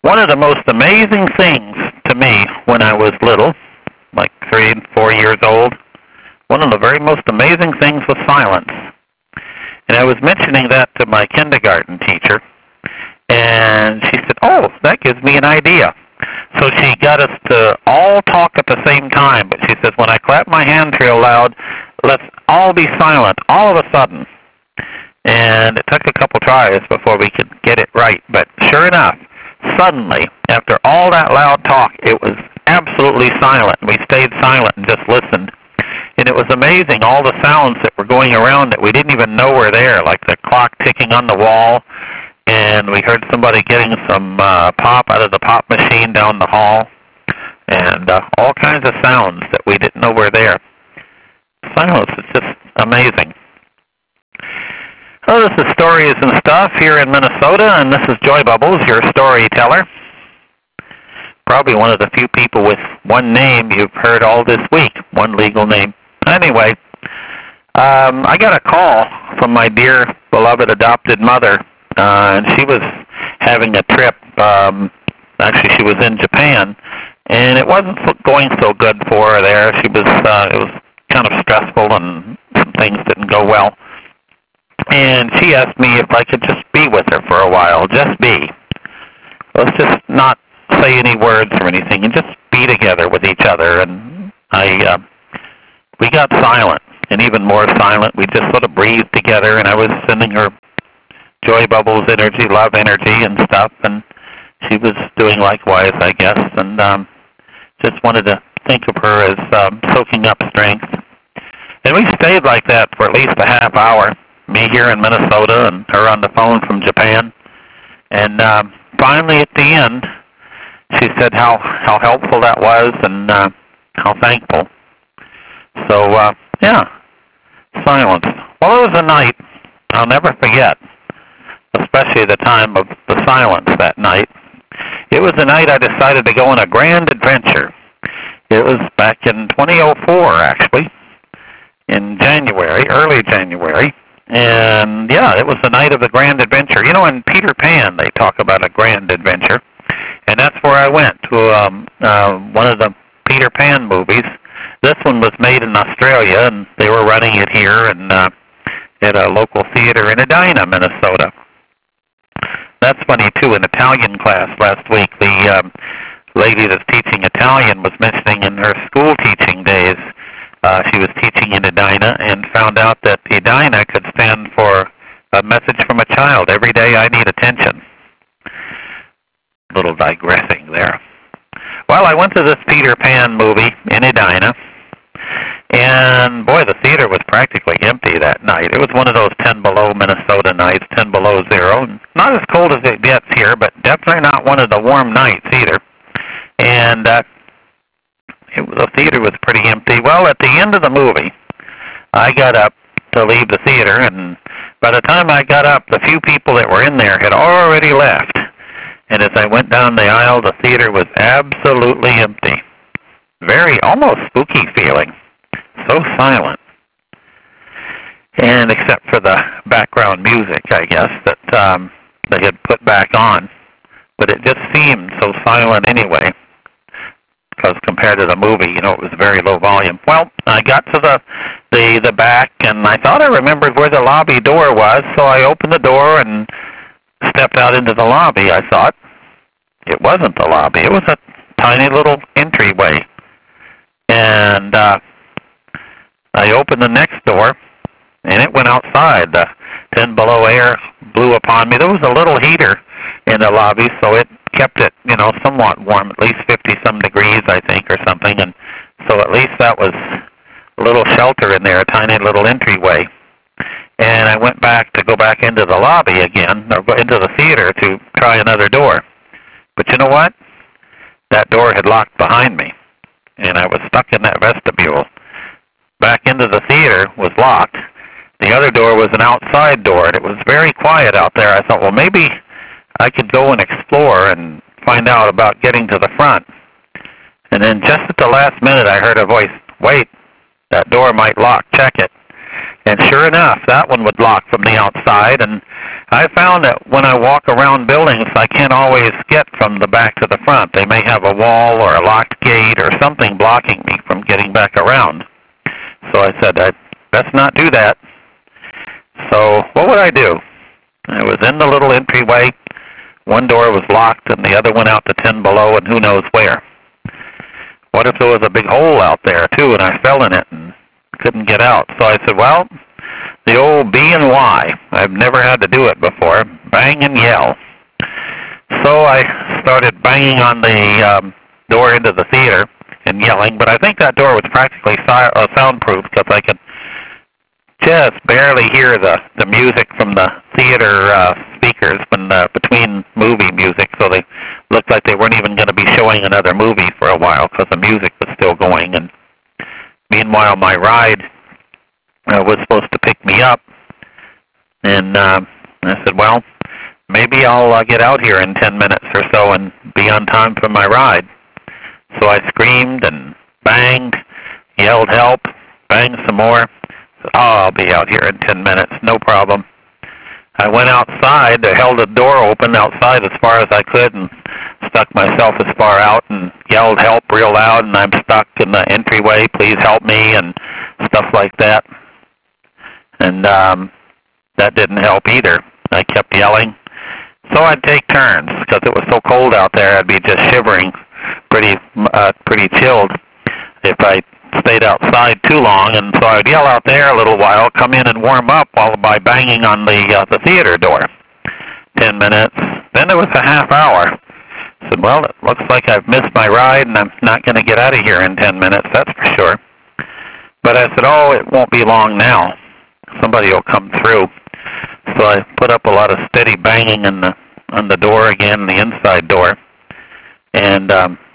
One of the most amazing things to me when I was little, like 3 and 4 years old, one of the very most amazing things was silence. And I was mentioning that to my kindergarten teacher, and she said, "Oh, that gives me an idea." So she got us to all talk at the same time, but she says, "When I clap my hands real loud, let's all be silent all of a sudden." And it took a couple tries before we could get it right, but sure enough, suddenly, after all that loud talk, it was absolutely silent. We stayed silent and just listened. And it was amazing, all the sounds that were going around that we didn't even know were there, like the clock ticking on the wall, and we heard somebody getting some pop out of the pop machine down the hall, and all kinds of sounds that we didn't know were there. Silence is just amazing. Oh, this is Stories and Stuff here in Minnesota, and this is Joy Bubbles, your storyteller. Probably one of the few people with one name you've heard all this week, one legal name. Anyway, I got a call from my dear, beloved adopted mother, and she was having a trip. Actually, she was in Japan, and it wasn't going so good for her there. It was kind of stressful, and some things didn't go well. And she asked me if I could just be with her for a while, just be. Let's just not say any words or anything, and just be together with each other. And we got silent, and even more silent. We just sort of breathed together, and I was sending her joy bubbles energy, love energy, and stuff, and she was doing likewise, I guess. And just wanted to think of her as soaking up strength. And we stayed like that for at least a half hour. Me here in Minnesota and her on the phone from Japan. And finally at the end, she said how helpful that was and how thankful. So, yeah, silence. Well, it was a night I'll never forget, especially the time of the silence that night. It was the night I decided to go on a grand adventure. It was back in 2004, actually, in January, early January. And, yeah, it was the night of the grand adventure. You know, in Peter Pan, they talk about a grand adventure. And that's where I went, to one of the Peter Pan movies. This one was made in Australia, and they were running it here and at a local theater in Edina, Minnesota. That's funny, too. In Italian class last week, the lady that's teaching Italian was mentioning in her school teaching days, she was teaching in Edina and found out that Edina could stand for a message from a child. Every day I need attention. Little digressing there. Well, I went to this Peter Pan movie in Edina, and boy, the theater was practically empty that night. It was one of those 10 below Minnesota nights, 10 below zero. Not as cold as it gets here, but definitely not one of the warm nights either. And the theater was pretty empty. Well, at the end of the movie, I got up to leave the theater, and by the time I got up, the few people that were in there had already left. And as I went down the aisle, the theater was absolutely empty. Very, almost spooky feeling. So silent. And except for the background music, I guess, that they had put back on. But it just seemed so silent anyway. Because compared to the movie, you know, it was very low volume. Well, I got to the back, and I thought I remembered where the lobby door was, so I opened the door and stepped out into the lobby. I thought it wasn't the lobby. It was a tiny little entryway. And I opened the next door, and it went outside. The 10 below air blew upon me. There was a little heater in the lobby, so it kept it, you know, somewhat warm, at least 50-some degrees, I think, or something. And so at least that was a little shelter in there, a tiny little entryway. And I went back to go back into the lobby again, or go into the theater to try another door. But you know what? That door had locked behind me, and I was stuck in that vestibule. Back into the theater was locked. The other door was an outside door, and it was very quiet out there. I thought, well, maybe I could go and explore and find out about getting to the front. And then just at the last minute, I heard a voice, "Wait, that door might lock, check it." And sure enough, that one would lock from the outside. And I found that when I walk around buildings, I can't always get from the back to the front. They may have a wall or a locked gate or something blocking me from getting back around. So I said, I'd best not do that. So what would I do? I was in the little entryway. One door was locked and the other went out to 10 below and who knows where. What if there was a big hole out there too and I fell in it and couldn't get out? So I said, well, the old B and Y. I've never had to do it before. Bang and yell. So I started banging on the door into the theater and yelling, but I think that door was practically soundproof because I could just barely hear the music from the theater speakers between movie music, so they looked like they weren't even going to be showing another movie for a while because the music was still going. And meanwhile, my ride was supposed to pick me up, and I said, well, maybe I'll get out here in 10 minutes or so and be on time for my ride. So I screamed and banged, yelled help, banged some more. Said, oh, I'll be out here in 10 minutes, no problem. I went outside, I held the door open outside as far as I could and stuck myself as far out and yelled help real loud, and I'm stuck in the entryway, please help me, and stuff like that. And that didn't help either. I kept yelling. So I'd take turns because it was so cold out there. I'd be just shivering, pretty chilled if I stayed outside too long. And so I'd yell out there a little while, come in and warm up by banging on the theater door. 10 minutes. Then it was a half hour. I said, well, it looks like I've missed my ride and I'm not going to get out of here in 10 minutes, that's for sure. But I said, oh, it won't be long now. Somebody will come through. So I put up a lot of steady banging on the door again, the inside door. And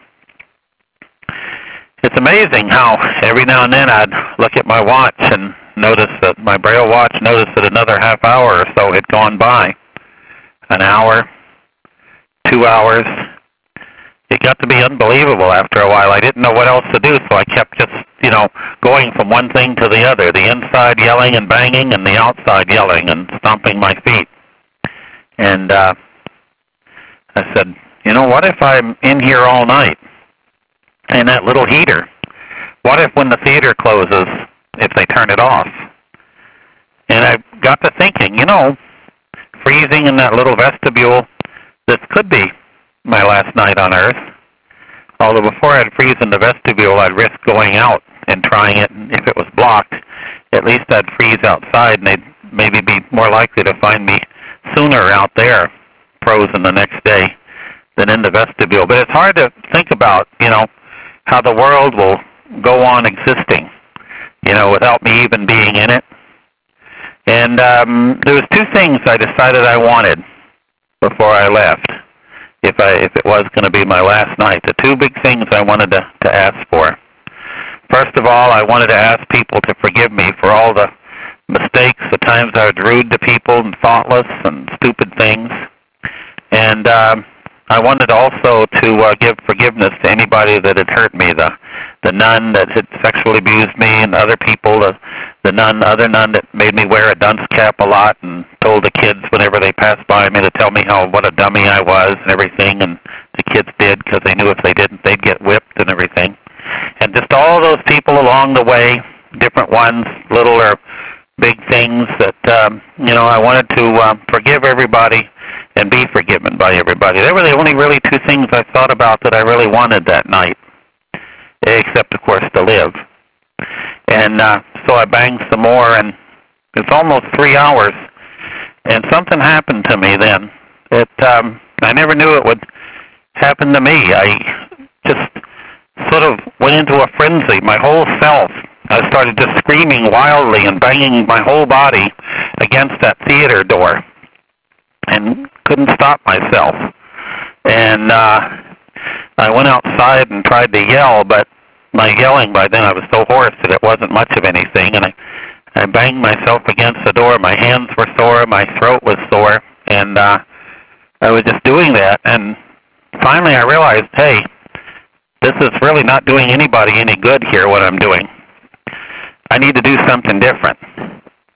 it's amazing how every now and then I'd look at my watch and notice that my Braille watch noticed that another half hour or so had gone by. An hour, 2 hours. It got to be unbelievable after a while. I didn't know what else to do, so I kept just, going from one thing to the other. The inside yelling and banging and the outside yelling and stomping my feet. And I said, what if I'm in here all night? And that little heater, what if when the theater closes, if they turn it off? And I got to thinking, freezing in that little vestibule, this could be my last night on Earth. Although before I'd freeze in the vestibule, I'd risk going out and trying it. And if it was blocked, at least I'd freeze outside, and they'd maybe be more likely to find me sooner out there, frozen the next day, than in the vestibule. But it's hard to think about, how the world will go on existing, without me even being in it. And there was two things I decided I wanted before I left, if it was going to be my last night. The two big things I wanted to ask for. First of all, I wanted to ask people to forgive me for all the mistakes, the times I was rude to people and thoughtless and stupid things. And I wanted also to give forgiveness to anybody that had hurt me, the nun that had sexually abused me, and other people, the other nun that made me wear a dunce cap a lot and told the kids whenever they passed by me to tell me what a dummy I was and everything, and the kids did because they knew if they didn't, they'd get whipped and everything. And just all those people along the way, different ones, little or big things that, I wanted to forgive everybody and be forgiven by everybody. They were the only really two things I thought about that I really wanted that night, except, of course, to live. And so I banged some more, and it's almost 3 hours, and something happened to me then. I never knew it would happen to me. I just sort of went into a frenzy, my whole self. I started just screaming wildly and banging my whole body against that theater door and couldn't stop myself. And I went outside and tried to yell, but my yelling by then, I was so hoarse that it wasn't much of anything. And I banged myself against the door. My hands were sore. My throat was sore. And I was just doing that. And finally I realized, hey, this is really not doing anybody any good here, what I'm doing. I need to do something different.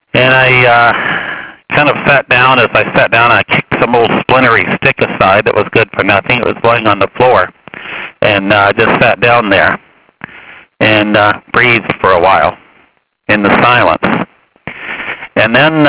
And I kind of sat down. As I sat down, I kicked some old splintery stick aside that was good for nothing. It was laying on the floor. And just sat down there and breathed for a while in the silence. And then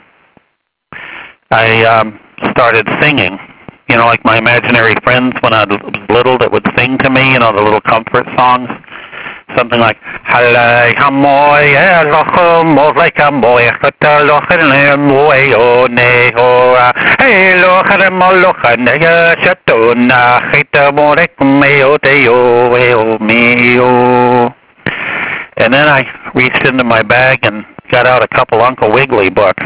I started singing. You know, like my imaginary friends when I was little that would sing to me, you know, the little comfort songs. Something like Halai Hamoy Elohim like Hamoy Hatalochim Wayo Nehoa Helo Haramolocha Shatuna Hita Morek Meo Deo Weo Meo. And then I reached into my bag and got out a couple Uncle Wiggily books.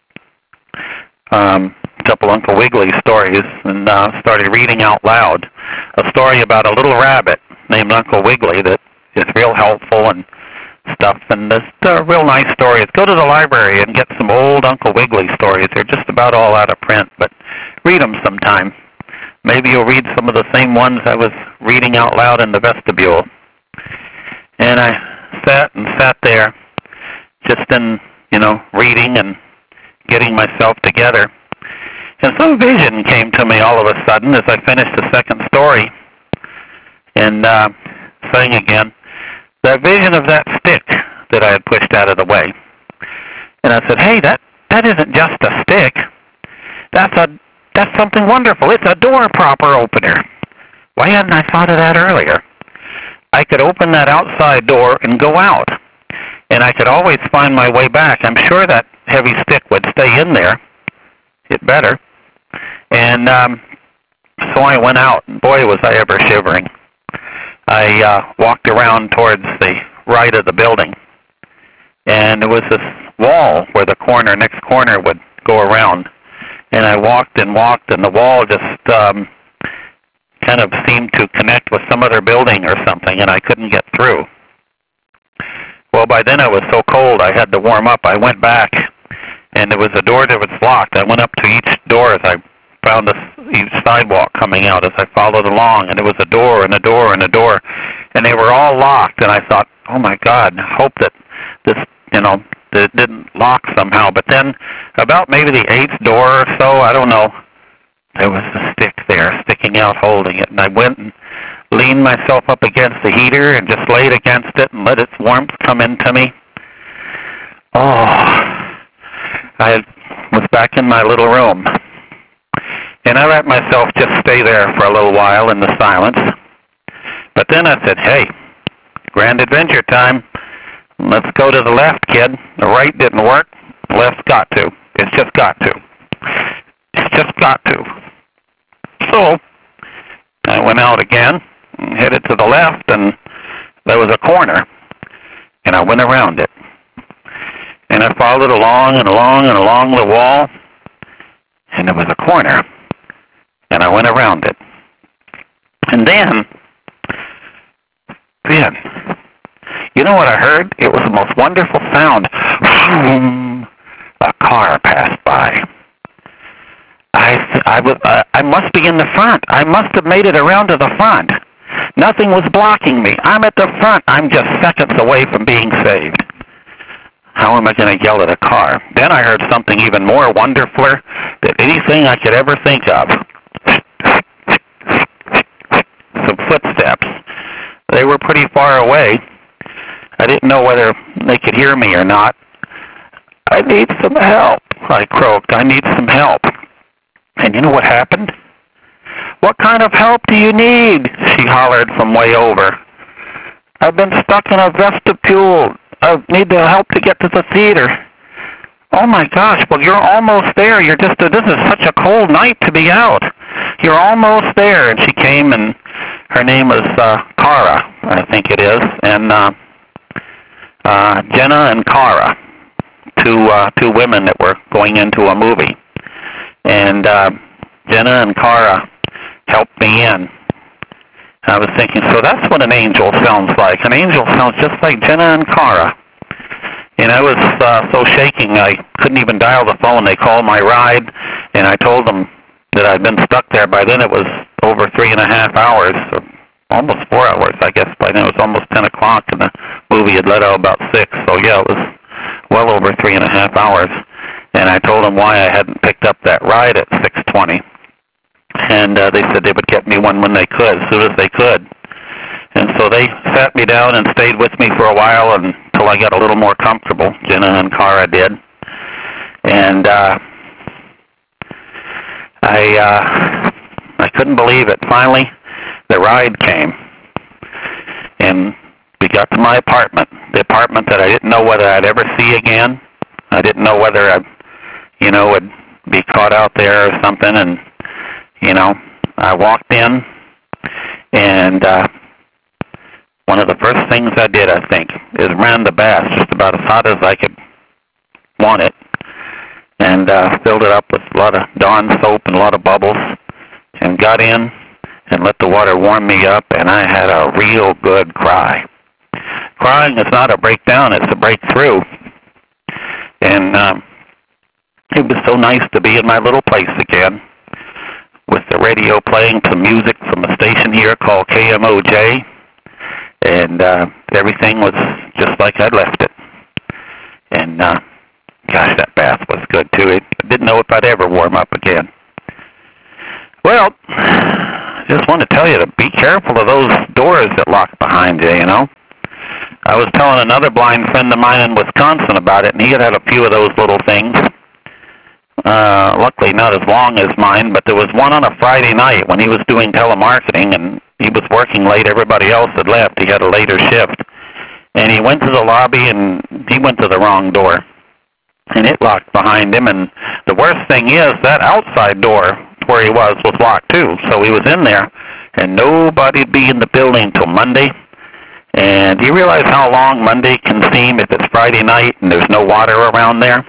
Couple Uncle Wiggily stories, and started reading out loud a story about a little rabbit named Uncle Wiggily that is real helpful and stuff. And it's a real nice story. Go to the library and get some old Uncle Wiggily stories. They're just about all out of print, but read them sometime. Maybe you'll read some of the same ones I was reading out loud in the vestibule. And I sat there just in, you know, reading and getting myself together. And some vision came to me all of a sudden as I finished the second story and sang again. The vision of that stick that I had pushed out of the way. And I said, hey, that isn't just a stick. That's something wonderful. It's a door proper opener. Why hadn't I thought of that earlier? I could open that outside door and go out. And I could always find my way back. I'm sure that heavy stick would stay in there. It better. And so I went out, and boy, was I ever shivering. I walked around towards the right of the building, and there was this wall where the next corner would go around. And I walked, and the wall just kind of seemed to connect with some other building or something, and I couldn't get through. Well, by then it was so cold I had to warm up. I went back, and there was a door that was locked. I went up to each door as I found each sidewalk coming out as I followed along, and it was a door and a door and a door, and they were all locked. And I thought, oh my God, hope that this, you know, that it didn't lock somehow. But then about maybe the 8th door or so, I don't know, there was a stick there sticking out holding it, and I went and leaned myself up against the heater and just laid against it and let its warmth come into me. Oh, I was back in my little room. And I let myself just stay there for a little while in the silence. But then I said, hey, grand adventure time. Let's go to the left, kid. The right didn't work. The left's got to. It's just got to. It's just got to. So I went out again and headed to the left, and there was a corner. And I went around it. And I followed along and along and along the wall, and there was a corner. And I went around it. And then, you know what I heard? It was the most wonderful sound. A car passed by. I must be in the front. I must have made it around to the front. Nothing was blocking me. I'm at the front. I'm just seconds away from being saved. How am I going to yell at a car? Then I heard something even more wonderfuler than anything I could ever think of. Some footsteps. They were pretty far away. I didn't know whether they could hear me or not. I need some help, I croaked. I need some help. And you know what happened? What kind of help do you need? She hollered from way over. I've been stuck in a vestibule. I need the help to get to the theater. Oh my gosh, well you're almost there. This is such a cold night to be out. You're almost there. And she came, and her name was Cara, I think it is. And Jenna and Cara, two women that were going into a movie. And Jenna and Cara helped me in. I was thinking, so that's what an angel sounds like. An angel sounds just like Jenna and Cara. And I was so shaking I couldn't even dial the phone. They called my ride, and I told them that I'd been stuck there. By then it was over 3.5 hours, or almost 4 hours, I guess. By then it was almost 10 o'clock, and the movie had let out about 6. So yeah, it was well over 3.5 hours. And I told them why I hadn't picked up that ride at 6:20. And they said they would get me one when they could, as soon as they could. And so they sat me down and stayed with me for a while until I got a little more comfortable. Jenna and Cara did. And I couldn't believe it. Finally, the ride came. And we got to my apartment, the apartment that I didn't know whether I'd ever see again. I didn't know whether I, would be caught out there or something. And, I walked in, and one of the first things I did, I think, is ran the bath just about as hot as I could want it, and filled it up with a lot of Dawn soap and a lot of bubbles, and got in and let the water warm me up, and I had a real good cry. Crying is not a breakdown, it's a breakthrough. And it was so nice to be in my little place again, with the radio playing some music from a station here called KMOJ, and everything was just like I'd left it. And gosh, that bath was good too. I didn't know if I'd ever warm up again. Well, I just want to tell you to be careful of those doors that lock behind you, I was telling another blind friend of mine in Wisconsin about it, and he had a few of those little things. Luckily not as long as mine, but there was one on a Friday night when he was doing telemarketing, and he was working late. Everybody else had left. He had a later shift. And he went to the lobby, and he went to the wrong door. And it locked behind him. And the worst thing is that outside door where he was locked too. So he was in there, and nobody'd be in the building till Monday. And do you realize how long Monday can seem if it's Friday night and there's no water around there?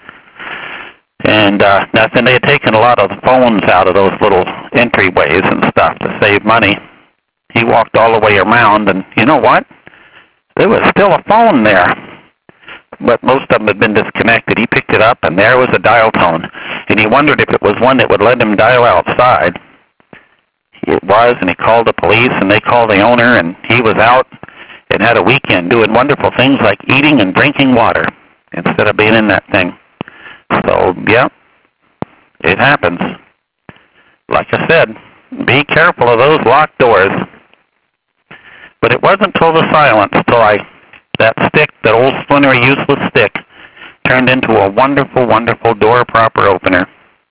And nothing. They had taken a lot of the phones out of those little entryways and stuff to save money. He walked all the way around, and you know what? There was still a phone there, but most of them had been disconnected. He picked it up, and there was a dial tone, and he wondered if it was one that would let him dial outside. It was, and he called the police, and they called the owner, and he was out and had a weekend doing wonderful things like eating and drinking water instead of being in that thing. So, yeah, it happens. Like I said, be careful of those locked doors. But it wasn't till the silence, that stick, that old splintery, useless stick, turned into a wonderful, wonderful door proper opener.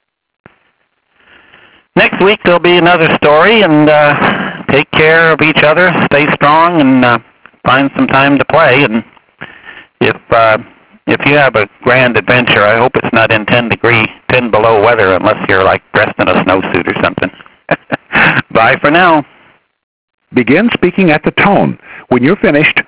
Next week there'll be another story, and take care of each other, stay strong, and find some time to play. And if you have a grand adventure, I hope it's not in 10 below weather unless you're like dressed in a snowsuit or something. Bye for now. Begin speaking at the tone. When you're finished,